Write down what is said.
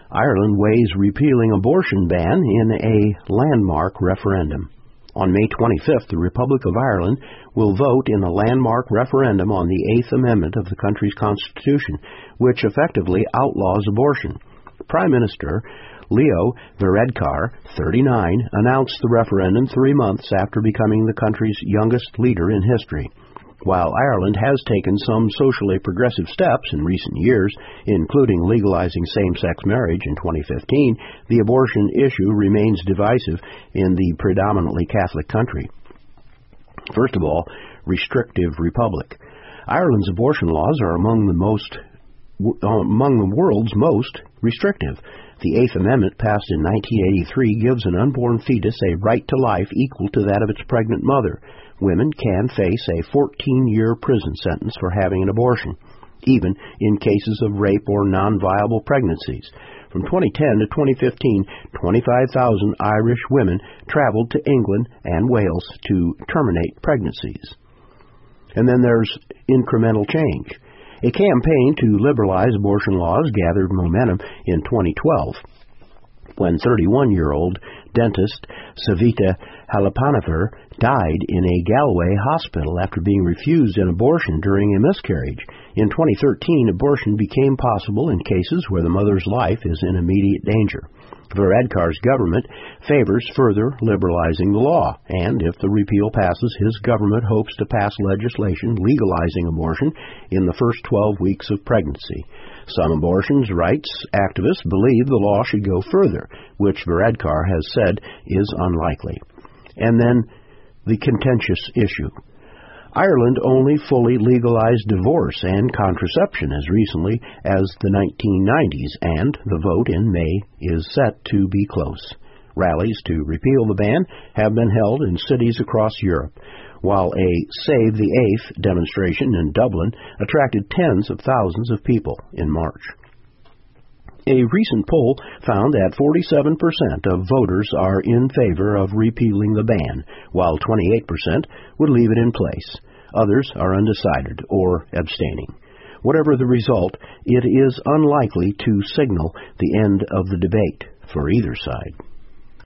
Ireland weighs repealing abortion ban in a landmark referendum. On May 25th, the Republic of Ireland will vote in a landmark referendum on the Eighth Amendment of the country's constitution, which effectively outlaws abortion. Prime Minister Leo Varadkar, 39, announced the referendum 3 months after becoming the country's youngest leader in history. While Ireland has taken some socially progressive steps in recent years, including legalizing same-sex marriage in 2015, the abortion issue remains divisive in the predominantly Catholic country. First of all, restrictive republic. Ireland's abortion laws are among the world's most restrictive. The Eighth Amendment, passed in 1983, gives an unborn fetus a right to life equal to that of its pregnant mother. Women can face a 14-year prison sentence for having an abortion, even in cases of rape or non-viable pregnancies. From 2010 to 2015, 25,000 Irish women traveled to England and Wales to terminate pregnancies. And then there's incremental change. A campaign to liberalize abortion laws gathered momentum in 2012 when 31-year-old dentist Savita Halappanavar died in a Galway hospital after being refused an abortion during a miscarriage. In 2013, abortion became possible in cases where the mother's life is in immediate danger. Varadkar's government favors further liberalizing the law, and if the repeal passes, his government hopes to pass legislation legalizing abortion in the first 12 weeks of pregnancy. Some abortion rights activists believe the law should go further, which Varadkar has said is unlikely. And then the contentious issue. Ireland only fully legalized divorce and contraception as recently as the 1990s, and the vote in May is set to be close. Rallies to repeal the ban have been held in cities across Europe, while a Save the Eighth demonstration in Dublin attracted tens of thousands of people in March. A recent poll found that 47% of voters are in favor of repealing the ban, while 28% would leave it in place. Others are undecided or abstaining. Whatever the result, it is unlikely to signal the end of the debate for either side.